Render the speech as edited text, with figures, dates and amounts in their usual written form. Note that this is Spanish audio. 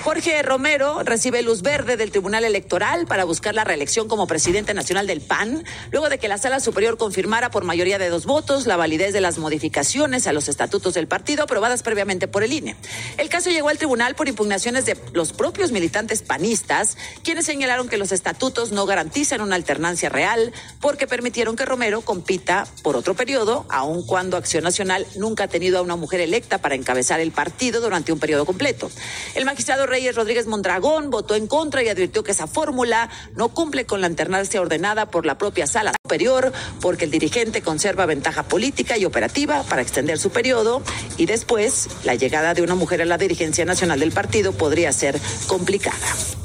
Jorge Romero recibe luz verde del Tribunal Electoral para buscar la reelección como presidente nacional del PAN, luego de que la Sala Superior confirmara por mayoría de 2 votos la validez de las modificaciones a los estatutos del partido aprobadas previamente por el INE. El caso llegó al tribunal por impugnaciones de los propios militantes panistas, quienes señalaron que los estatutos no garantizan una alternancia real porque permitieron que Romero compita por otro periodo, aun cuando Acción Nacional nunca ha tenido a una mujer electa para encabezar el partido durante un periodo completo. El magistrado Reyes Rodríguez Mondragón votó en contra y advirtió que esa fórmula no cumple con la alternancia ordenada por la propia Sala Superior, porque el dirigente conserva ventaja política y operativa para extender su periodo y después la llegada de una mujer a la dirigencia nacional del partido podría ser complicada.